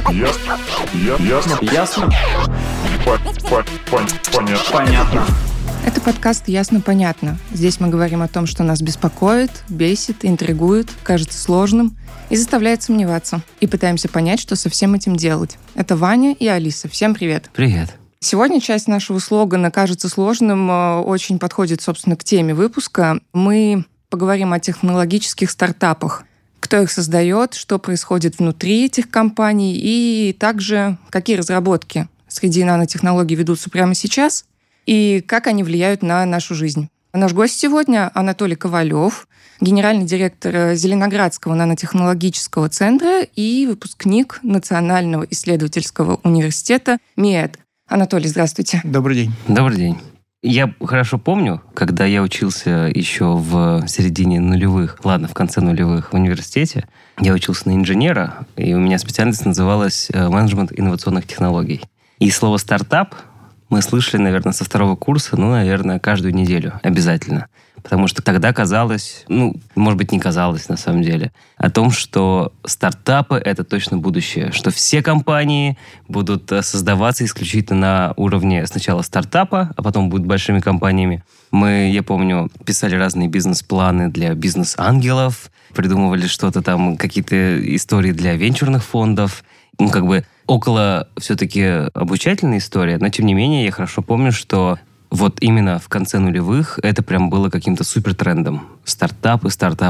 Ясно? Понятно. Это подкаст «Ясно-понятно». Здесь мы говорим о том, что нас беспокоит, бесит, интригует, кажется сложным и заставляет сомневаться. И пытаемся понять, что со всем этим делать. Это Ваня и Алиса. Всем привет. Привет. Сегодня часть нашего слогана «Кажется сложным» очень подходит, собственно, к теме выпуска. Мы поговорим о технологических стартапах. Кто их создает, что происходит внутри этих компаний и также какие разработки среди нанотехнологий ведутся прямо сейчас и как они влияют на нашу жизнь. Наш гость сегодня Анатолий Ковалев, генеральный директор Зеленоградского нанотехнологического центра и выпускник Национального исследовательского университета МИЭД. Анатолий, здравствуйте. Добрый день. Добрый день. Я хорошо помню, когда я учился еще в середине нулевых, в конце нулевых в университете, я учился на инженера, и у меня специальность называлась менеджмент инновационных технологий. И слово «стартап» мы слышали, наверное, со второго курса, каждую неделю обязательно. Потому что тогда казалось, может быть, не казалось на самом деле, о том, что стартапы — это точно будущее, что все компании будут создаваться исключительно на уровне сначала стартапа, а потом будут большими компаниями. Мы, я помню, писали разные бизнес-планы для бизнес-ангелов, придумывали что-то там, какие-то истории для венчурных фондов, около все-таки обучательная история, но тем не менее я хорошо помню, что вот именно в конце нулевых это прям было каким-то супертрендом. Стартапы.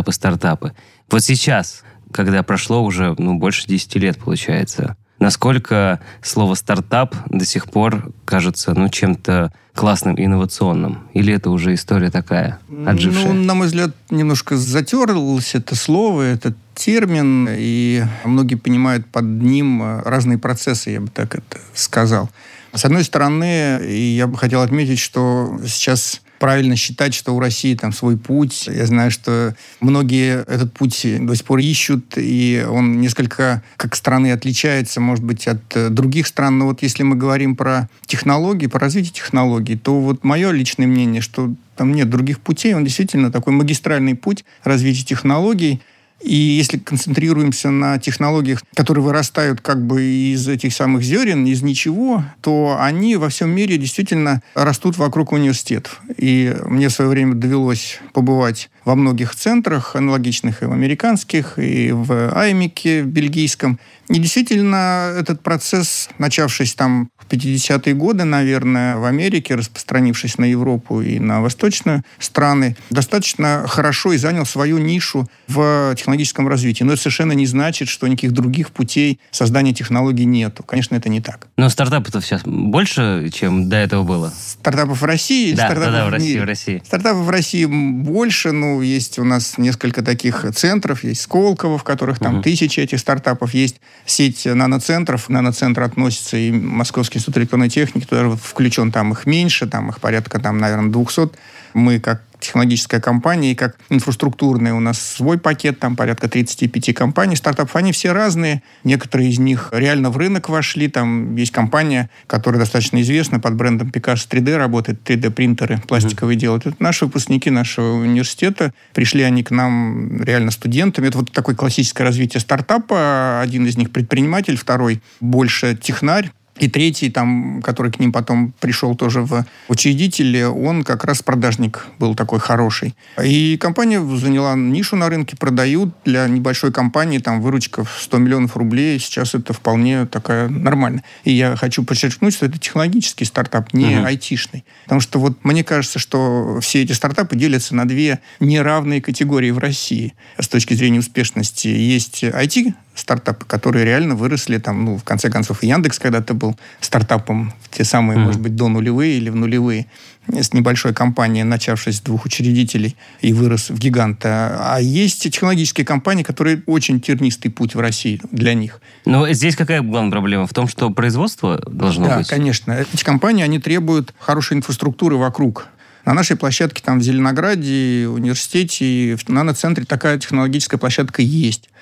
Вот сейчас, когда прошло уже больше 10 лет, получается, насколько слово «стартап» до сих пор кажется чем-то классным и инновационным? Или это уже история такая, отжившая? На мой взгляд, немножко затерлось это слово, этот термин, и многие понимают под ним разные процессы, я бы так это сказал. С одной стороны, я бы хотел отметить, что сейчас правильно считать, что у России там свой путь. Я знаю, что многие этот путь до сих пор ищут, и он несколько как страны отличается, может быть, от других стран. Но вот если мы говорим про технологии, про развитие технологий, то вот мое личное мнение, что там нет других путей. Он действительно такой магистральный путь развития технологий. И если концентрируемся на технологиях, которые вырастают из этих самых зерен, из ничего, то они во всем мире действительно растут вокруг университетов. И мне в свое время довелось побывать во многих центрах аналогичных, и в американских, и в АИМИКе, в бельгийском. И действительно этот процесс, начавшись там в 50-е годы, наверное, в Америке, распространившись на Европу и на восточные страны, достаточно хорошо и занял свою нишу в технологическом развитии. Но это совершенно не значит, что никаких других путей создания технологий нету. Конечно, это не так. Но стартапов сейчас больше, чем до этого было? Стартапов в России? Да, в России. Стартапов в России больше. Есть у нас несколько таких центров. Есть Сколково, в которых там тысячи этих стартапов. Есть сеть наноцентров. Наноцентр относится и Московский институт электронной техники. Туда включен там их меньше. Там их порядка, наверное, 200. Мы как технологическая компания и как инфраструктурная у нас свой пакет, там порядка 35 компаний, стартапов, они все разные. Некоторые из них реально в рынок вошли. Там есть компания, которая достаточно известна, под брендом Picasso 3D работает, 3D-принтеры пластиковые делают. Это наши выпускники нашего университета. Пришли они к нам реально студентами. Это вот такое классическое развитие стартапа. Один из них предприниматель, второй больше технарь. И третий, который к ним потом пришел тоже в учредители, он как раз продажник был такой хороший. И компания заняла нишу на рынке, продают для небольшой компании, выручка в 100 миллионов рублей. Сейчас это вполне такая нормально. И я хочу подчеркнуть, что это технологический стартап, не айтишный. Потому что мне кажется, что все эти стартапы делятся на две неравные категории в России с точки зрения успешности. Есть IT-стартапы, которые реально выросли, в конце концов, и Яндекс когда-то был стартапом в те самые, может быть, до нулевые или в нулевые, с небольшой компанией, начавшись с 2 учредителей, и вырос в гиганта. А есть технологические компании, которые очень тернистый путь в России для них. Но здесь какая главная проблема? В том, что производство должно быть? Да, конечно. Эти компании, они требуют хорошей инфраструктуры вокруг. На нашей площадке в Зеленограде, университете, в наноцентре такая технологическая площадка есть.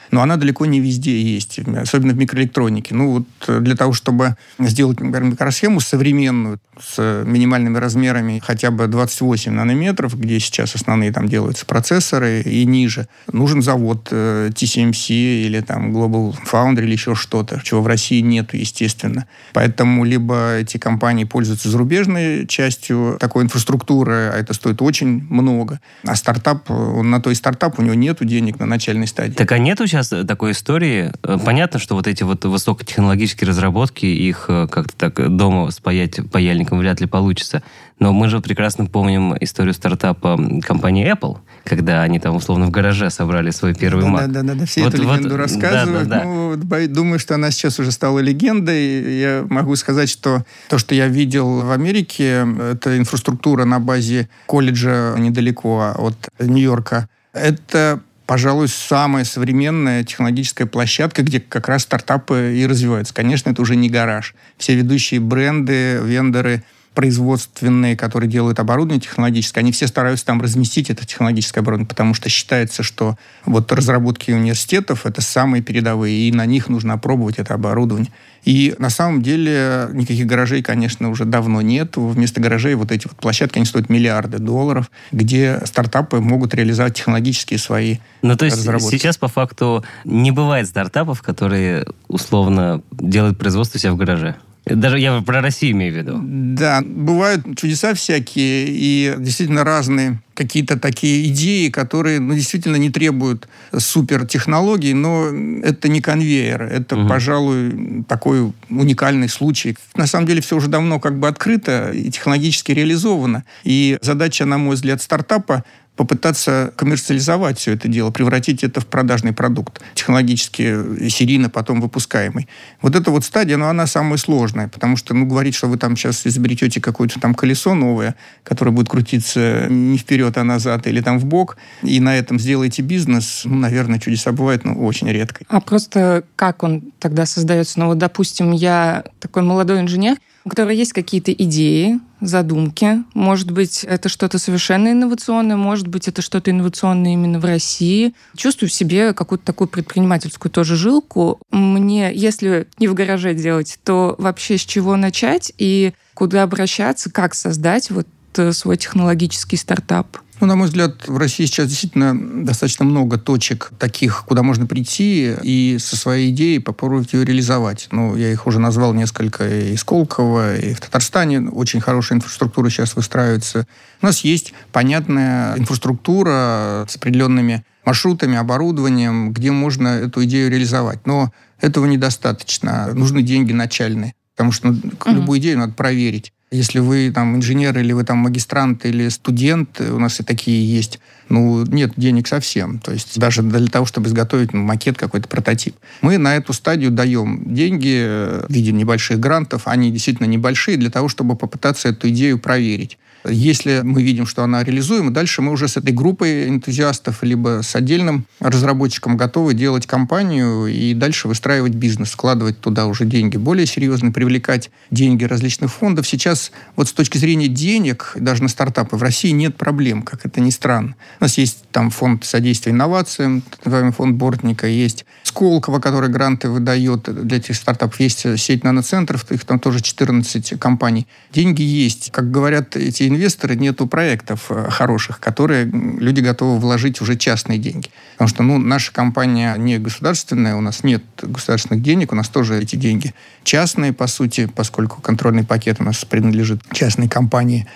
но она далеко не везде есть, особенно в микроэлектронике. Ну, вот для того, чтобы сделать, например, микросхему современную, с минимальными размерами хотя бы 28 нанометров, где сейчас основные там делаются процессоры, и ниже, нужен завод TSMC или там Global Foundry или еще что-то, чего в России нету, естественно. Поэтому либо эти компании пользуются зарубежной частью такой инфраструктуры, а это стоит очень много, а стартап, он на то и стартап, у него нету денег на начальной стадии. Так а нету сейчас такой истории? Понятно, что вот эти вот высокотехнологические разработки, их как-то так дома спаять паяльником вряд ли получится. Но мы же прекрасно помним историю стартапа компании Apple, когда они там условно в гараже собрали свой первый Mac. Да, все эту легенду рассказывают. Да. Ну, думаю, что она сейчас уже стала легендой. Я могу сказать, что то, что я видел в Америке, это инфраструктура на базе колледжа недалеко от Нью-Йорка. Это, пожалуй, самая современная технологическая площадка, где как раз стартапы и развиваются. Конечно, это уже не гараж. Все ведущие бренды, вендоры производственные, которые делают оборудование технологическое, они все стараются там разместить это технологическое оборудование, потому что считается, что вот разработки университетов — это самые передовые, и на них нужно опробовать это оборудование. И на самом деле никаких гаражей, конечно, уже давно нет. Вместо гаражей вот эти вот площадки, они стоят миллиарды долларов, где стартапы могут реализовать технологические свои разработки. То есть сейчас по факту не бывает стартапов, которые условно делают производство себя в гараже? Даже я про Россию имею в виду. Да, бывают чудеса всякие, и действительно разные какие-то такие идеи, которые действительно не требуют супертехнологий, но это не конвейер. Это, пожалуй, такой уникальный случай. На самом деле все уже давно как бы открыто и технологически реализовано. И задача, на мой взгляд, стартапа — попытаться коммерциализовать все это дело, превратить это в продажный продукт, технологически серийно потом выпускаемый. Вот эта вот стадия, она самая сложная, потому что, говорить, что вы там сейчас изобретете какое-то там колесо новое, которое будет крутиться не вперед, а назад, или там вбок, и на этом сделаете бизнес, наверное, чудеса бывают, но очень редко. А просто как он тогда создается? Вот, допустим, я такой молодой инженер, у которого есть какие-то идеи, задумки. Может быть, это что-то совершенно инновационное, может быть, это что-то инновационное именно в России. Чувствую в себе какую-то такую предпринимательскую тоже жилку. Мне, если не в гараже делать, то вообще с чего начать и куда обращаться, как создать вот свой технологический стартап? На мой взгляд, в России сейчас действительно достаточно много точек таких, куда можно прийти и со своей идеей попробовать ее реализовать. Я их уже назвал несколько и Сколково, и в Татарстане очень хорошая инфраструктура сейчас выстраивается. У нас есть понятная инфраструктура с определенными маршрутами, оборудованием, где можно эту идею реализовать. Но этого недостаточно. Нужны деньги начальные, потому что любую идею надо проверить. Если вы там инженер, или вы там магистрант, или студент, у нас и такие есть, нет денег совсем. То есть даже для того, чтобы изготовить макет, какой-то прототип. Мы на эту стадию даем деньги в виде небольших грантов. Они действительно небольшие, для того, чтобы попытаться эту идею проверить. Если мы видим, что она реализуема, дальше мы уже с этой группой энтузиастов либо с отдельным разработчиком готовы делать компанию и дальше выстраивать бизнес, вкладывать туда уже деньги более серьезно, привлекать деньги различных фондов. Сейчас вот с точки зрения денег, даже на стартапы в России нет проблем, как это ни странно. У нас есть там фонд содействия инновациям, так называемый фонд Бортника, есть Сколково, который гранты выдает для этих стартапов, есть сеть наноцентров, их там тоже 14 компаний. Деньги есть. Как говорят эти инвесторы, нету проектов хороших, которые люди готовы вложить уже частные деньги. Потому что наша компания не государственная, у нас нет государственных денег, у нас тоже эти деньги частные, по сути, поскольку контрольный пакет у нас принадлежит частной компании.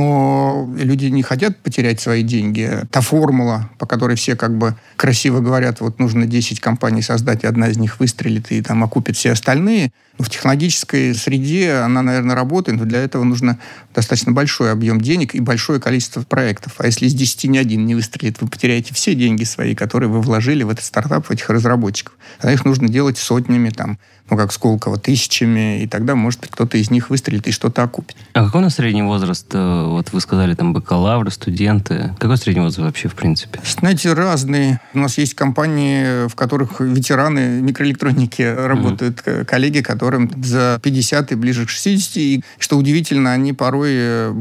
Но люди не хотят потерять свои деньги. Та формула, по которой все как бы красиво говорят, вот нужно 10 компаний создать, и одна из них выстрелит и там окупит все остальные. В технологической среде она, наверное, работает, но для этого нужно достаточно большой объем денег и большое количество проектов. А если из 10 ни один не выстрелит, вы потеряете все деньги свои, которые вы вложили в этот стартап, в этих разработчиков. Тогда их нужно делать сотнями, как Сколково, тысячами, и тогда, может быть, кто-то из них выстрелит и что-то окупит. А какой у нас средний возраст? Вот вы сказали, бакалавры, студенты. Какой средний возраст вообще, в принципе? Знаете, разные. У нас есть компании, в которых ветераны микроэлектроники работают, коллеги, которым за 50 и ближе к 60. И, что удивительно, они порой более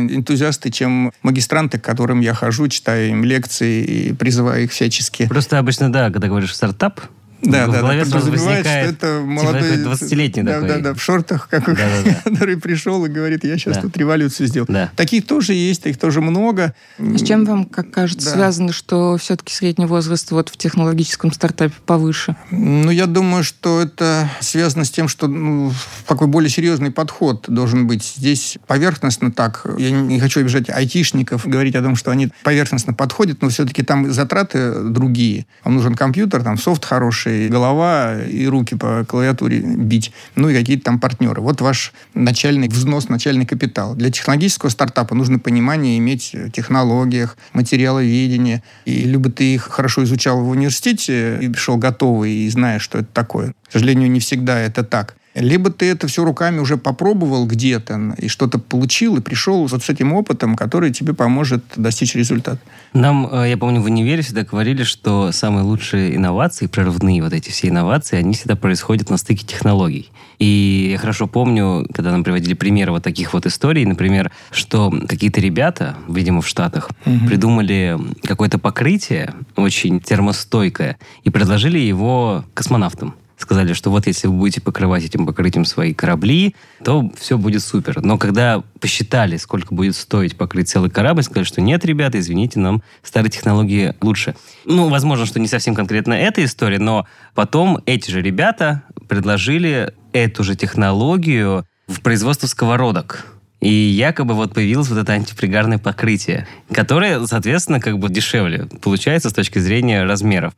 энтузиасты, чем магистранты, к которым я хожу, читаю им лекции и призываю их всячески. Просто обычно, когда говоришь стартап, в голове сразу возникает, что это молодой... 20-летний такой. В шортах, который пришел и говорит, я сейчас тут революцию сделал. Да. Таких тоже есть, их тоже много. С чем вам, как кажется, связано, что все-таки средний возраст в технологическом стартапе повыше? Я думаю, что это связано с тем, что такой более серьезный подход должен быть. Здесь поверхностно так. Я не хочу обижать айтишников, говорить о том, что они поверхностно подходят, но все-таки там затраты другие. Вам нужен компьютер, там софт хороший, голова и руки по клавиатуре бить, и какие-то там партнеры. Вот ваш начальный взнос, начальный капитал. Для технологического стартапа нужно понимание иметь в технологиях, материаловедение. И либо ты их хорошо изучал в университете и пришел готовый и знаешь, что это такое. К сожалению, не всегда это так. Либо ты это все руками уже попробовал где-то и что-то получил, и пришел вот с этим опытом, который тебе поможет достичь результата. Нам, я помню, в универе всегда говорили, что самые лучшие инновации, прорывные вот эти все инновации, они всегда происходят на стыке технологий. И я хорошо помню, когда нам приводили примеры вот таких вот историй, например, что какие-то ребята, видимо, в Штатах, придумали какое-то покрытие очень термостойкое и предложили его космонавтам. Сказали, что вот если вы будете покрывать этим покрытием свои корабли, то все будет супер. Но когда посчитали, сколько будет стоить покрыть целый корабль, сказали, что нет, ребята, извините, нам старые технологии лучше. Возможно, что не совсем конкретно эта история, но потом эти же ребята предложили эту же технологию в производство сковородок. И якобы появилось это антипригарное покрытие, которое, соответственно, дешевле получается с точки зрения размеров.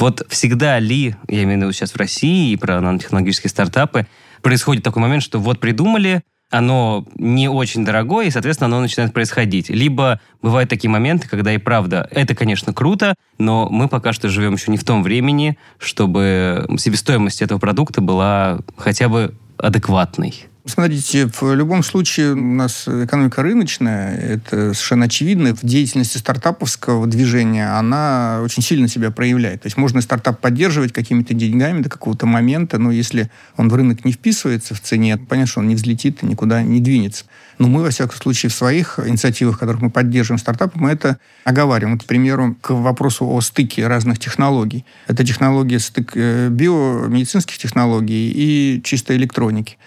Всегда ли, я имею в виду сейчас в России и про нанотехнологические стартапы, происходит такой момент, что придумали, оно не очень дорогое, и, соответственно, оно начинает происходить. Либо бывают такие моменты, когда и правда, это, конечно, круто, но мы пока что живем еще не в том времени, чтобы себестоимость этого продукта была хотя бы адекватной. Смотрите, в любом случае у нас экономика рыночная, это совершенно очевидно. В деятельности стартаповского движения она очень сильно себя проявляет. То есть можно стартап поддерживать какими-то деньгами до какого-то момента, но если он в рынок не вписывается в цене, понятно, что он не взлетит и никуда не двинется. Но мы, во всяком случае, в своих инициативах, которых мы поддерживаем стартапы, мы это оговариваем. К примеру, к вопросу о стыке разных технологий. Это технология стык биомедицинских технологий и чистой электроники.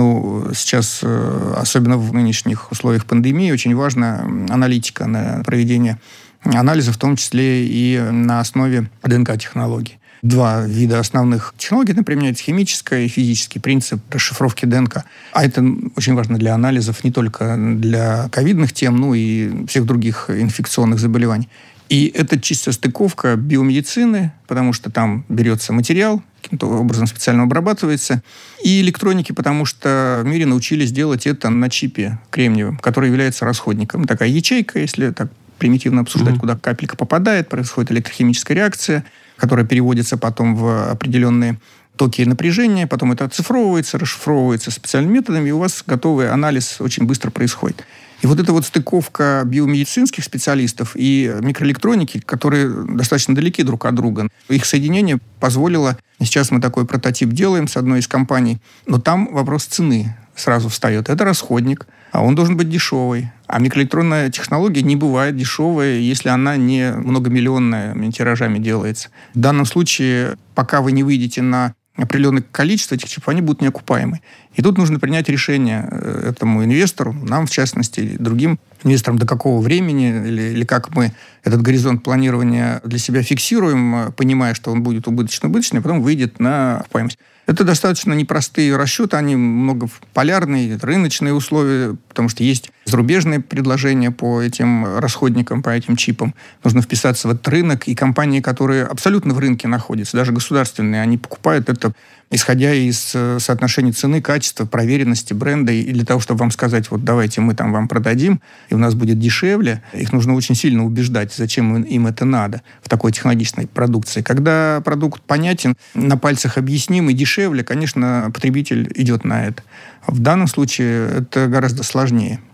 Сейчас, особенно в нынешних условиях пандемии, очень важна аналитика на проведение анализа, в том числе и на основе ДНК-технологий. Два вида основных технологий применяются: химическая и физический принцип расшифровки ДНК. А это очень важно для анализов не только для ковидных тем, но и всех других инфекционных заболеваний. И это чисто стыковка биомедицины, потому что там берется материал, каким-то образом специально обрабатывается, и электроники, потому что в мире научились делать это на чипе кремниевом, который является расходником. Такая ячейка, если так примитивно обсуждать, куда капелька попадает, происходит электрохимическая реакция, которая переводится потом в определенные токи напряжения, потом это оцифровывается, расшифровывается специальными методами, и у вас готовый анализ очень быстро происходит. И эта стыковка биомедицинских специалистов и микроэлектроники, которые достаточно далеки друг от друга, их соединение позволило... Сейчас мы такой прототип делаем с одной из компаний, но там вопрос цены сразу встает. Это расходник, а он должен быть дешевый. А микроэлектронная технология не бывает дешевая, если она не многомиллионными тиражами делается. В данном случае, пока вы не выйдете на определенное количество этих чипов, они будут неокупаемы. И тут нужно принять решение этому инвестору, нам, в частности, и другим инвесторам, до какого времени или как мы этот горизонт планирования для себя фиксируем, понимая, что он будет убыточный, а потом выйдет на окупаемость. Это достаточно непростые расчеты, они многополярные, рыночные условия, потому что есть зарубежные предложения по этим расходникам, по этим чипам. Нужно вписаться в этот рынок, и компании, которые абсолютно в рынке находятся, даже государственные, они покупают это, исходя из соотношения цены, качества, проверенности бренда, и для того, чтобы вам сказать, давайте мы вам продадим, и у нас будет дешевле, их нужно очень сильно убеждать, зачем им это надо в такой технологичной продукции. Когда продукт понятен, на пальцах объясним и дешевле, конечно, потребитель идет на это. В данном случае это гораздо сложнее.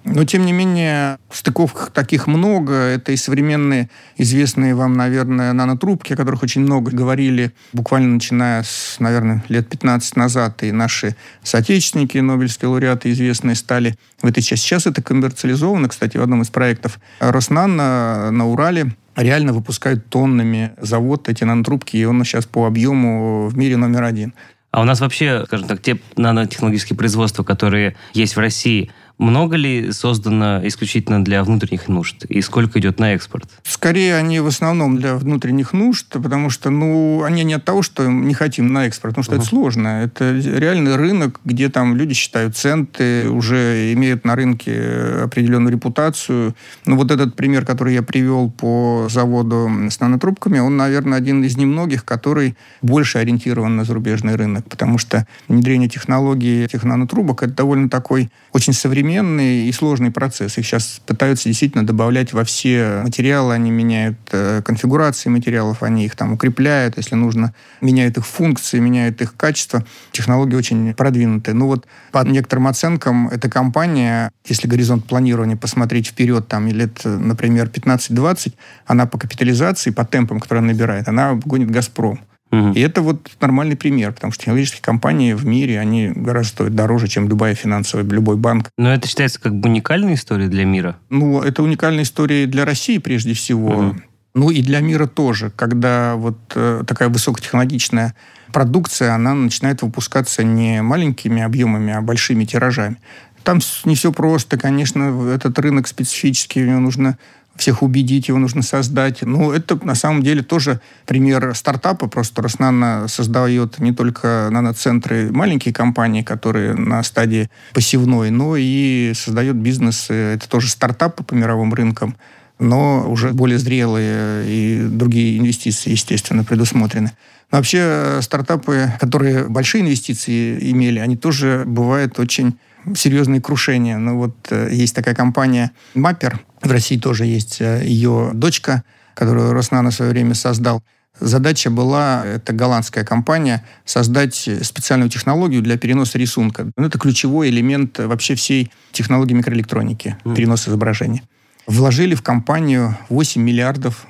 Но, тем не менее, стыковок таких много. Это и современные, известные вам, наверное, нанотрубки, о которых очень много говорили, буквально начиная с, наверное, лет 15 назад. И наши соотечественники, нобелевские лауреаты известные, стали в этой части. Сейчас это коммерциализовано. Кстати, в одном из проектов Роснано на Урале реально выпускают тоннами завод эти нанотрубки, и он сейчас по объему в мире номер 1. А у нас вообще, скажем так, те нанотехнологические производства, которые есть в России, много ли создано исключительно для внутренних нужд? И сколько идет на экспорт? Скорее, они в основном для внутренних нужд, потому что, они не от того, что не хотим на экспорт, потому что это сложно. Это реальный рынок, где там люди считают центы, уже имеют на рынке определенную репутацию. Вот этот пример, который я привел по заводу с нанотрубками, он, наверное, один из немногих, который больше ориентирован на зарубежный рынок, потому что внедрение технологий этих нанотрубок – это довольно такой очень современный и сложный процесс. Их сейчас пытаются действительно добавлять во все материалы, они меняют конфигурации материалов, они их там укрепляют, если нужно, меняют их функции, меняют их качество. Технологии очень продвинутые. По некоторым оценкам, эта компания, если горизонт планирования посмотреть вперед, там, лет, например, 15-20, она по капитализации, по темпам, которые она набирает, она гонит «Газпром». И это нормальный пример, потому что технологические компании в мире, они гораздо стоят дороже, чем любая финансовая, любой банк. Но это считается как бы уникальной историей для мира? Это уникальная история для России прежде всего, и для мира тоже, когда такая высокотехнологичная продукция, она начинает выпускаться не маленькими объемами, а большими тиражами. Там не все просто, конечно, этот рынок специфический, его нужно всех убедить, его нужно создать. Это на самом деле тоже пример стартапа. Просто Роснано создает не только наноцентры, маленькие компании, которые на стадии посевной, но и создает бизнес. Это тоже стартапы по мировым рынкам, но уже более зрелые, и другие инвестиции, естественно, предусмотрены. Но вообще стартапы, которые большие инвестиции имели, они тоже бывают очень серьезные крушения. Есть такая компания Mapper, в России тоже есть ее дочка, которую Роснано в свое время создал. Задача была, это голландская компания, создать специальную технологию для переноса рисунка. Это ключевой элемент вообще всей технологии микроэлектроники, перенос изображения. Вложили в компанию $8 миллиардов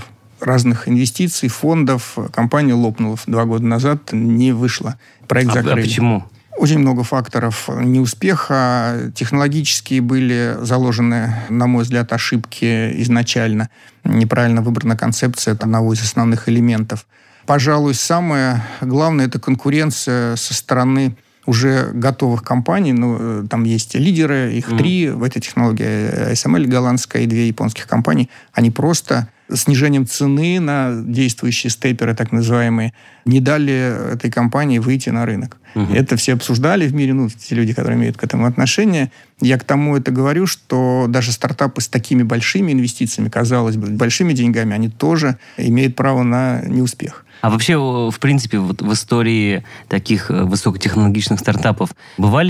разных инвестиций, фондов. Компания лопнула 2 года назад, не вышла. Проект закрыли. А почему? Очень много факторов неуспеха. Технологические были заложены, на мой взгляд, ошибки изначально. Неправильно выбрана концепция одного из основных элементов. Пожалуй, самое главное – это конкуренция со стороны уже готовых компаний. Там есть лидеры, их 3 в этой технологии. ASML голландская и 2 японских компании. Они просто снижением цены на действующие степеры, так называемые, не дали этой компании выйти на рынок. Это все обсуждали в мире, те люди, которые имеют к этому отношение. Я к тому это говорю, что даже стартапы с такими большими инвестициями, казалось бы, большими деньгами, они тоже имеют право на неуспех. А вообще, в принципе, в истории таких высокотехнологичных стартапов бывали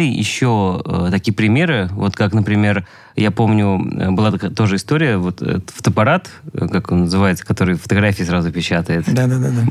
еще такие примеры, как, например, я помню, была тоже история, фотоаппарат, как он называется, который фотографии сразу печатает. Да.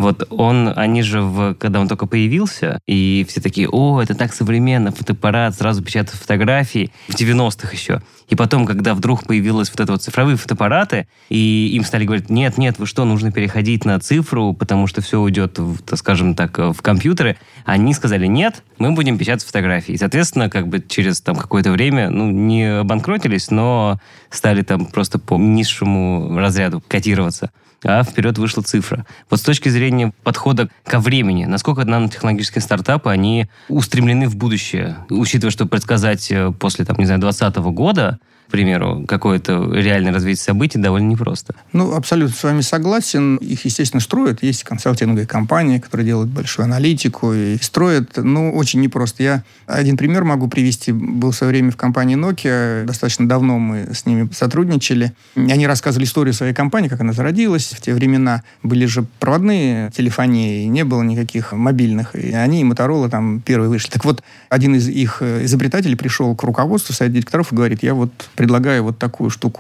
Они же, когда он только появился, и все такие, это так современно, фотоаппарат, сразу печатает фотографии, в 90-х еще. И потом, когда вдруг появились цифровые фотоаппараты, и им стали говорить, нет, вы что, нужно переходить на цифру, потому что все уйдет, скажем так, в компьютеры, они сказали, нет, мы будем печатать фотографии. И, соответственно, через какое-то время, не обанкротились, но стали просто по низшему разряду котироваться. А вперед вышла цифра. С точки зрения подхода ко времени, насколько нанотехнологические стартапы, они устремлены в будущее, учитывая, что предсказать после, 2020 года, к примеру, какое-то реальное развитие событий довольно непросто. Абсолютно с вами согласен. Их, естественно, строят. Есть консалтинговые компании, которые делают большую аналитику и строят. Очень непросто. Я один пример могу привести. Был в свое время в компании Nokia. Достаточно давно мы с ними сотрудничали. И они рассказывали историю своей компании, как она зародилась. В те времена были же проводные телефонии, не было никаких мобильных. И они, и Motorola, первые вышли. Так один из их изобретателей пришел к руководству совета директоров и говорит, я предлагаю такую штуку.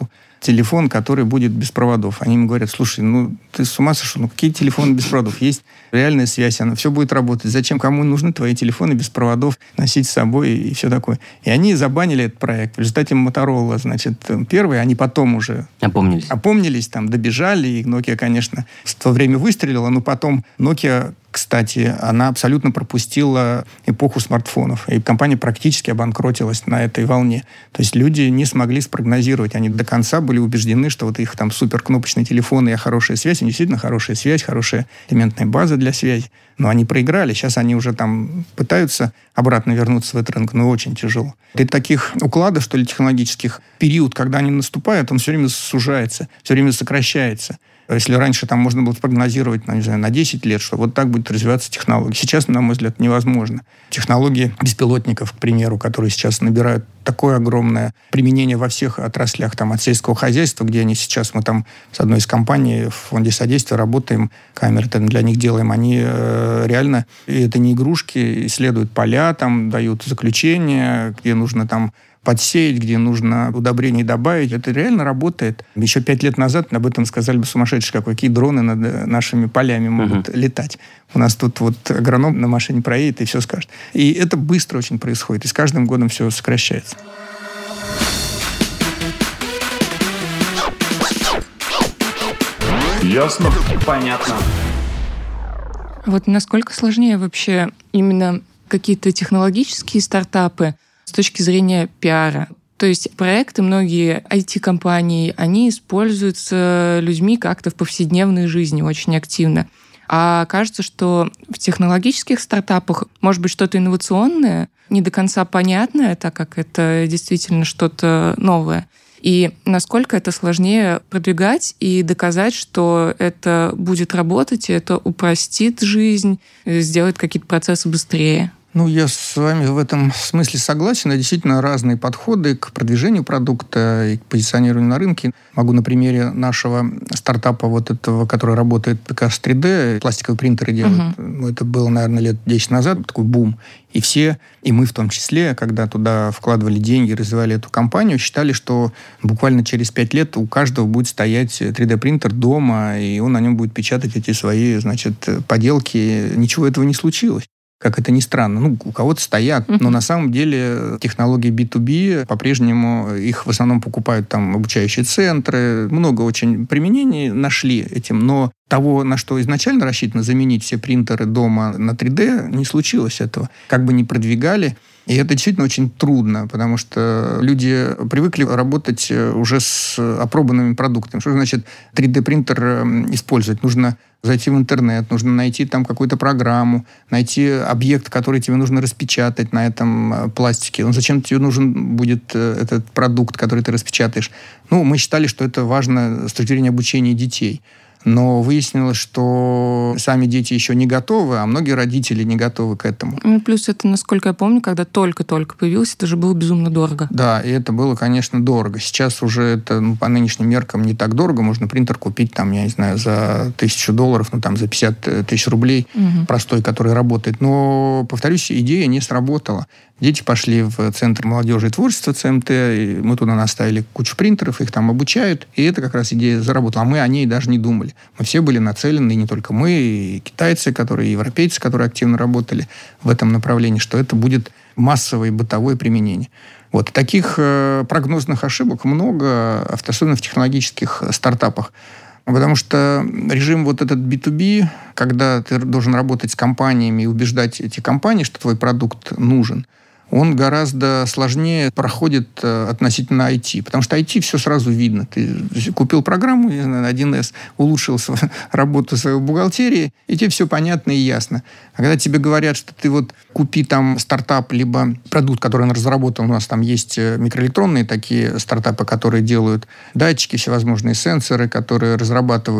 телефон, который будет без проводов. Они ему говорят, слушай, ну ты с ума сошел, ну какие телефоны без проводов? Есть реальная связь, она все будет работать. Зачем, кому нужны твои телефоны без проводов, носить с собой и все такое. И они забанили этот проект. В результате Motorola, значит, первые, они потом уже опомнились, там, добежали, и Nokia, конечно, в то время выстрелила, но потом Nokia, кстати, она абсолютно пропустила эпоху смартфонов. И компания практически обанкротилась на этой волне. То есть люди не смогли спрогнозировать. Они до конца были убеждены, что вот их там суперкнопочные телефоны и хорошая связь, у них действительно хорошая связь, хорошая элементная база для связи. Но они проиграли. Сейчас они уже там пытаются обратно вернуться в этот рынок, но очень тяжело. И таких укладов, что ли, технологических, период, когда они наступают, он все время сужается, все время сокращается. Если раньше там можно было спрогнозировать, ну, не знаю, на 10 лет, что вот так будет развиваться технология. Сейчас, на мой взгляд, невозможно. Технологии беспилотников, к примеру, которые сейчас набирают такое огромное применение во всех отраслях, там, от сельского хозяйства, где они сейчас, мы там с одной из компаний в фонде содействия работаем, камеры там для них делаем, они реально, и это не игрушки, исследуют поля, там, дают заключения, где нужно там подсеять, где нужно удобрений добавить. Это реально работает. Еще 5 лет назад об этом сказали бы сумасшедшие, какие дроны над нашими полями могут летать. У нас тут вот агроном на машине проедет и все скажет. И это быстро очень происходит. И с каждым годом все сокращается. Ясно? Понятно. Вот насколько сложнее вообще именно какие-то технологические стартапы с точки зрения пиара? То есть проекты, многие IT-компании, они используются людьми как-то в повседневной жизни очень активно. А кажется, что в технологических стартапах может быть что-то инновационное, не до конца понятное, так как это действительно что-то новое. И насколько это сложнее продвигать и доказать, что это будет работать, и это упростит жизнь, сделает какие-то процессы быстрее? Ну, я с вами в этом смысле согласен. Это действительно разные подходы к продвижению продукта и к позиционированию на рынке. Могу на примере нашего стартапа, вот этого, который работает PCAST 3D, пластиковые принтеры делают. Ну, это было, наверное, лет 10 назад, такой бум. И все, и мы в том числе, когда туда вкладывали деньги, развивали эту компанию, считали, что буквально через 5 лет у каждого будет стоять 3D-принтер дома, и он на нем будет печатать эти свои, значит, поделки. Ничего этого не случилось. Как это ни странно. Ну, у кого-то стоят, но на самом деле технологии B2B по-прежнему, их в основном покупают там обучающие центры. Много очень применений нашли этим, но того, на что изначально рассчитано заменить все принтеры дома на 3D, не случилось этого. Как бы ни продвигали, и это действительно очень трудно, потому что люди привыкли работать уже с опробованными продуктами. Что значит 3D-принтер использовать? Нужно зайти в интернет, нужно найти там какую-то программу, найти объект, который тебе нужно распечатать на этом пластике. Ну, зачем тебе нужен будет этот продукт, который ты распечатаешь? Ну, мы считали, что это важно с точки зрения обучения детей. Но выяснилось, что сами дети еще не готовы, а многие родители не готовы к этому. Ну, плюс это, насколько я помню, когда только-только появилось, это же было безумно дорого. Да, и это было, конечно, дорого. Сейчас уже это по нынешним меркам не так дорого. Можно принтер купить, там, я не знаю, за $1000, ну, там, за 50 тысяч рублей, простой, который работает. Но, повторюсь, идея не сработала. Дети пошли в Центр молодежи и творчества ЦМТ, и мы туда наставили кучу принтеров, их там обучают, и это как раз идея заработала. А мы о ней даже не думали. Мы все были нацелены, и не только мы, и китайцы, и европейцы, которые активно работали в этом направлении, что это будет массовое бытовое применение. Вот. Таких прогнозных ошибок много, особенно в технологических стартапах. Потому что режим вот этот B2B, когда ты должен работать с компаниями и убеждать эти компании, что твой продукт нужен, он гораздо сложнее проходит относительно IT. Потому что IT все сразу видно. Ты купил программу, 1С, улучшил работу своей бухгалтерии, и тебе все понятно и ясно. А когда тебе говорят, что ты вот купи там стартап, либо продукт, который он разработал, у нас там есть микроэлектронные такие стартапы, которые делают датчики, всевозможные сенсоры, которые разрабатывают,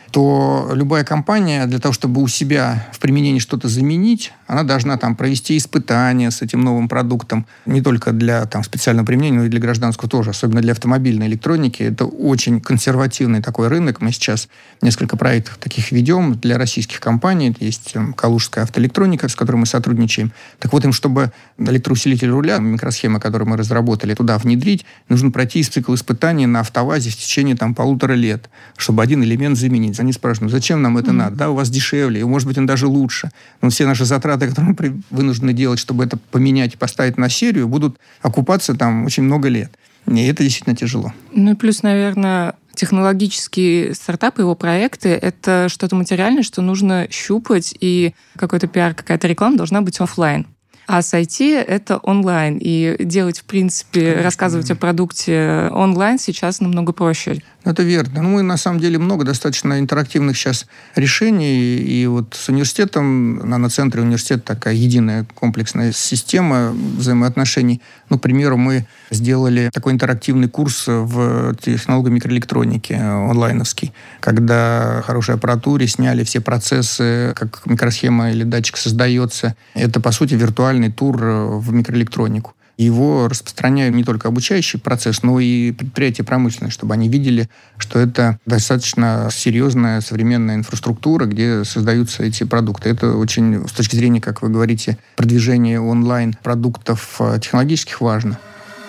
то любая компания для того, чтобы у себя в применении что-то заменить, она должна там провести испытания с этим новым продуктом. Не только для там, специального применения, но и для гражданского тоже. Особенно для автомобильной электроники. Это очень консервативный такой рынок. Мы сейчас несколько проектов таких ведем для российских компаний. Есть Калужская автоэлектроника, с которой мы сотрудничаем. Так вот, им, чтобы электроусилитель руля, микросхема, которую мы разработали, туда внедрить, нужно пройти цикл испытаний на АвтоВАЗе в течение 1,5 лет, чтобы один элемент заменить. Они спрашивают, зачем нам это надо? Да, у вас дешевле, и, может быть, он даже лучше. Но все наши затраты, которые мы вынуждены делать, чтобы это поменять и поставить на серию, будут окупаться там очень много лет. И это действительно тяжело. Ну и плюс, наверное, технологические стартапы, его проекты — это что-то материальное, что нужно щупать, и какой-то пиар, какая-то реклама должна быть офлайн. А с IT — это онлайн. И делать, в принципе, конечно, рассказывать о продукте онлайн сейчас намного проще. Это верно. Мы, на самом деле, много достаточно интерактивных сейчас решений. И вот с университетом, наноцентре университет такая единая комплексная система взаимоотношений. К примеру, мы сделали такой интерактивный курс в технологии микроэлектроники онлайновский, когда хорошей аппаратуре сняли все процессы, как микросхема или датчик создается. Это, по сути, виртуальный тур в микроэлектронику. Его распространяют не только обучающий процесс, но и предприятия промышленные, чтобы они видели, что это достаточно серьезная современная инфраструктура, где создаются эти продукты. Это очень, с точки зрения, как вы говорите, продвижения онлайн-продуктов технологических важно.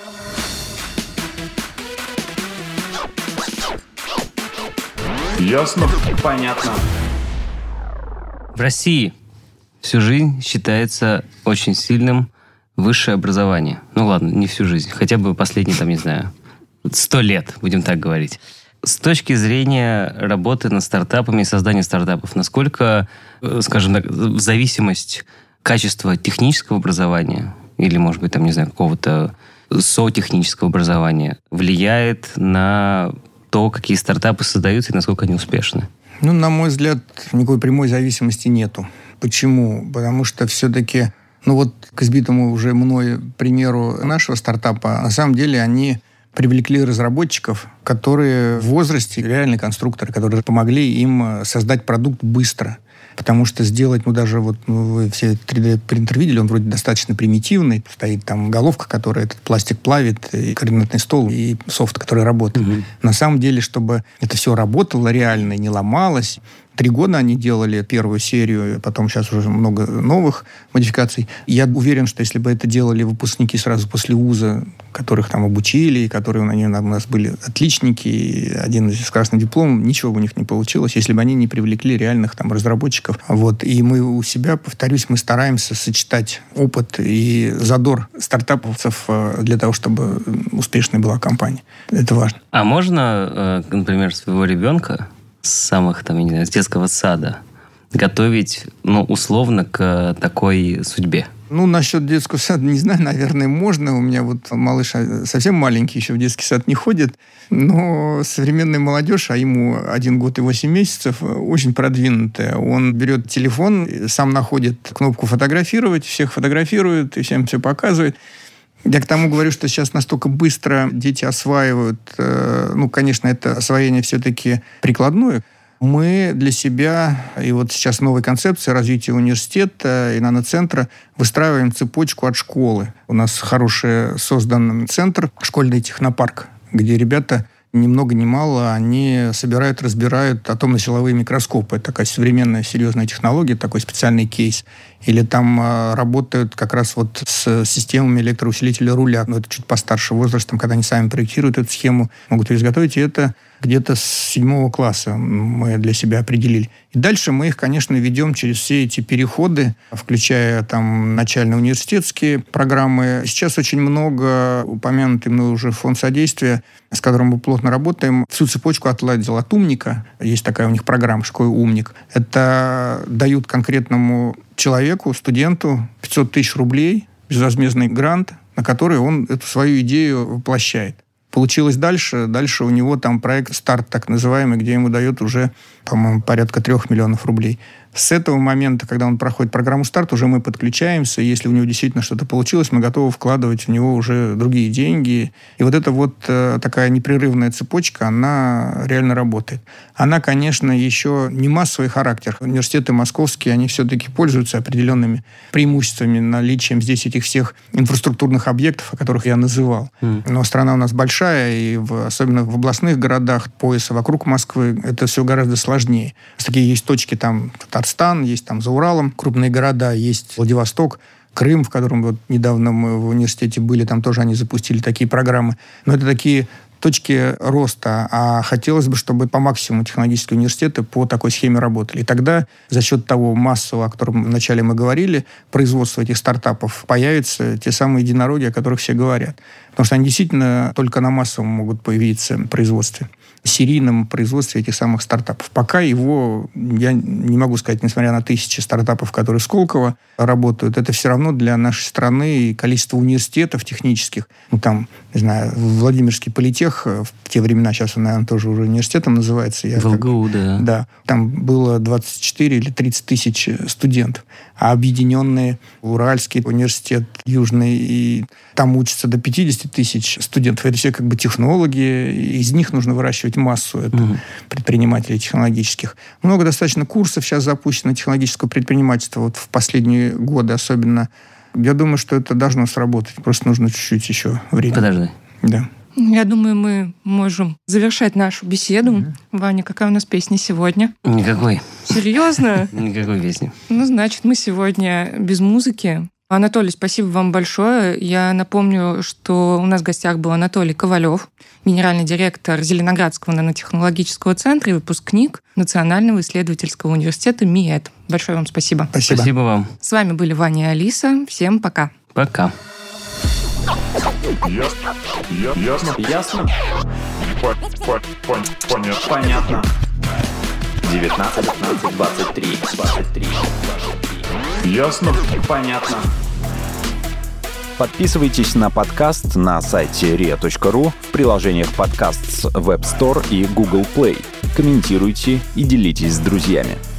Ясно? Понятно. В России всю жизнь считается очень сильным высшее образование. Ну ладно, не всю жизнь. Хотя бы последние, 100 лет, будем так говорить. С точки зрения работы над стартапами и создания стартапов, насколько, скажем так, зависимость качества технического образования или, может быть, какого-то зоотехнического образования влияет на то, какие стартапы создаются и насколько они успешны? На мой взгляд, никакой прямой зависимости нету. Почему? Потому что все-таки к избитому уже мной примеру нашего стартапа, на самом деле они привлекли разработчиков, которые в возрасте реальные конструкторы, которые помогли им создать продукт быстро. Потому что сделать, вы все 3D-принтер видели, он вроде достаточно примитивный. Стоит там головка, которая этот пластик плавит, и координатный стол, и софт, который работает. Mm-hmm. На самом деле, чтобы это все работало реально, не ломалось, 3 года они делали первую серию, потом сейчас уже много новых модификаций. Я уверен, что если бы это делали выпускники сразу после вуза, которых там обучили, которые у нас были отличники, и один из с красным дипломом, ничего бы у них не получилось, если бы они не привлекли реальных разработчиков. И мы у себя, повторюсь, мы стараемся сочетать опыт и задор стартаповцев для того, чтобы успешной была компания. Это важно. А можно, например, своего ребенка с самых, с детского сада готовить, условно, к такой судьбе? Насчет детского сада, не знаю, наверное, можно. У меня малыш совсем маленький, еще в детский сад не ходит. Но современная молодежь, а ему 1 год и 8 месяцев, очень продвинутая. Он берет телефон, сам находит кнопку «Фотографировать», всех фотографирует и всем все показывает. Я к тому говорю, что сейчас настолько быстро дети осваивают, конечно, это освоение все-таки прикладное. Мы для себя, и сейчас новая концепция развития университета и наноцентра, выстраиваем цепочку от школы. У нас хороший создан центр, школьный технопарк, где ребята ни много ни мало, они собирают, разбирают атомно-силовые микроскопы. Это такая современная, серьезная технология, такой специальный кейс. Или там работают как раз с системами электроусилителя руля. Это чуть постарше возрастом, когда они сами проектируют эту схему, могут ее изготовить. И это где-то с 7 класса мы для себя определили. И дальше мы их, конечно, ведем через все эти переходы, включая начальные университетские программы. Сейчас очень много упомянутый мной уже фонд содействия, с которым мы плотно работаем. Всю цепочку отладил от умника. Есть такая у них программа «Школа умник». Это дают конкретному человеку, студенту 500 тысяч рублей, безвозмездный грант, на который он эту свою идею воплощает. Получилось дальше. Дальше у него проект «Старт», так называемый, где ему дают уже, по-моему, порядка 3 миллионов рублей. С этого момента, когда он проходит программу «Старт», уже мы подключаемся, и если у него действительно что-то получилось, мы готовы вкладывать в него уже другие деньги. И вот эта вот такая непрерывная цепочка, она реально работает. Она, конечно, еще не массовый характер. Университеты московские, они все-таки пользуются определенными преимуществами, наличием здесь этих всех инфраструктурных объектов, о которых я называл. Но страна у нас большая, и особенно в областных городах пояса вокруг Москвы это все гораздо сложнее. Такие есть точки, там Татарстан, есть там за Уралом крупные города, есть Владивосток, Крым, в котором вот недавно мы в университете были, там тоже они запустили такие программы. Но это такие точки роста, а хотелось бы, чтобы по максимуму технологические университеты по такой схеме работали. И тогда за счет того массового, о котором вначале мы говорили, производства этих стартапов, появятся те самые единороги, о которых все говорят. Потому что они действительно только на массовом могут появиться в производстве, серийном производстве этих самых стартапов. Пока его, я не могу сказать, несмотря на тысячи стартапов, которые в Сколково работают, это все равно для нашей страны количество университетов технических, там, не знаю, Владимирский политех в те времена, сейчас он, наверное, тоже уже университетом называется. В ЛГУ, да. Да. Там было 24 или 30 тысяч студентов. А объединенный Уральский университет, Южный, и там учатся до 50 тысяч студентов. Это все как бы технологи, из них нужно выращивать массу предпринимателей технологических. Много достаточно курсов сейчас запущено технологического предпринимательства вот в последние годы особенно. Я думаю, что это должно сработать. Просто нужно чуть-чуть еще времени. Подожди. Да. Я думаю, мы можем завершать нашу беседу. Ваня, какая у нас песня сегодня? Никакой. Серьезно? Никакой песни. Ну, значит, мы сегодня без музыки. Анатолий, спасибо вам большое. Я напомню, что у нас в гостях был Анатолий Ковалев, генеральный директор Зеленоградского нанотехнологического центра и выпускник Национального исследовательского университета МИЭТ. Большое вам спасибо. Спасибо вам. С вами были Ваня и Алиса. Всем пока. Пока. Ясно? Понятно. 19, 23. Ясно? Понятно. Подписывайтесь на подкаст на сайте ria.ru, в приложениях подкаст с Web Store и Google Play. Комментируйте и делитесь с друзьями.